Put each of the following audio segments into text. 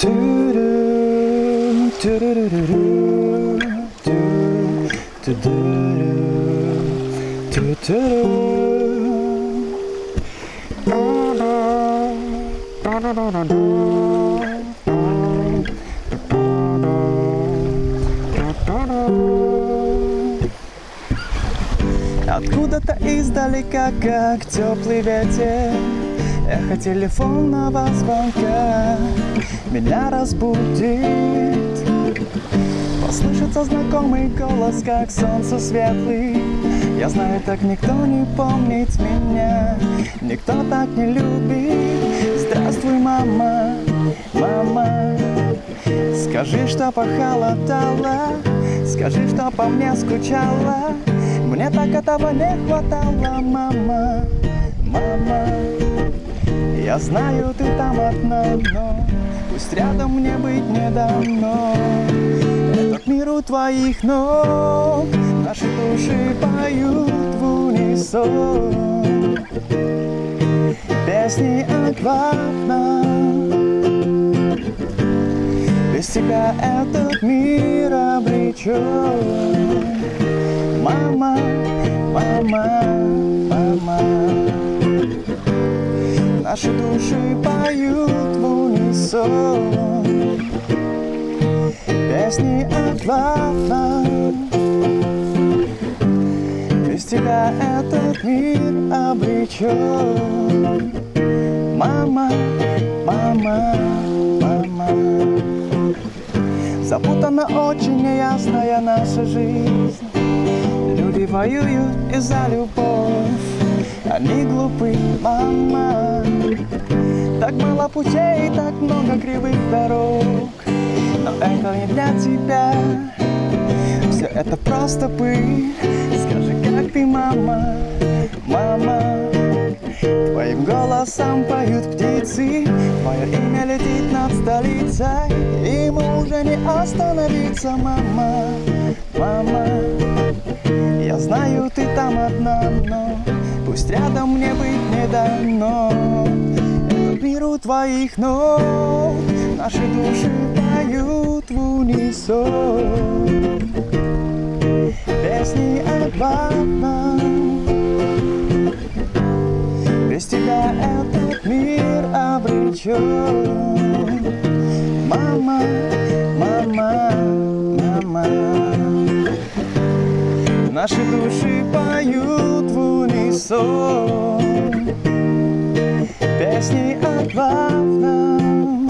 Откуда-то издалека, как теплый ветер, эхо телефонного звонка меня разбудит. Послышится знакомый голос, как солнце светлый. Я знаю, так никто не помнит меня, никто так не любит. Здравствуй, мама, мама, скажи, что похолодало, скажи, что по мне скучала. Мне так этого не хватало, мама, мама. Я знаю, ты там одна, но пусть рядом мне быть не дано. Этот мир у твоих ног, наши души поют в унисон песни о главном. Без тебя этот мир обречен. Мама, мама, мама, наши души поют в унисон песни о главном. Без тебя этот мир обречен. Мама, мама, мама. Запутана очень неясная наша жизнь. Люди воюют из-за любовь, они глупы, мама. Так мало путей, так много кривых дорог, но это не для тебя. Все это просто пыль. Скажи, как ты, мама, мама. Твоим голосом поют птицы, твое имя летит над столицей, и ему уже не остановиться, мама, мама. Я знаю, ты там одна, но пусть рядом мне быть не дано. Этот мир у твоих ног, наши души поют в унисон песни о главном. Без тебя этот мир обречен. Мама, мама, мама. Наши души поют в унисон песни о главном.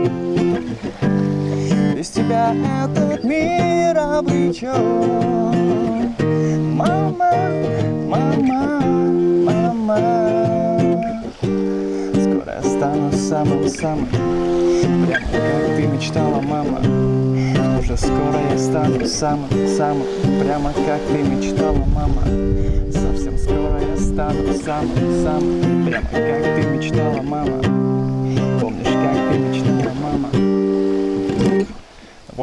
Без тебя этот мир обречен. Мама, мама, мама. Скоро я стану самым-самым, прямо как ты мечтала, мама. Уже скоро я стану самым-самым, прямо как ты мечтала, мама. Совсем скоро я стану самым-самым, прямо как ты мечтала, мама. Помнишь, как ты мечтала, мама?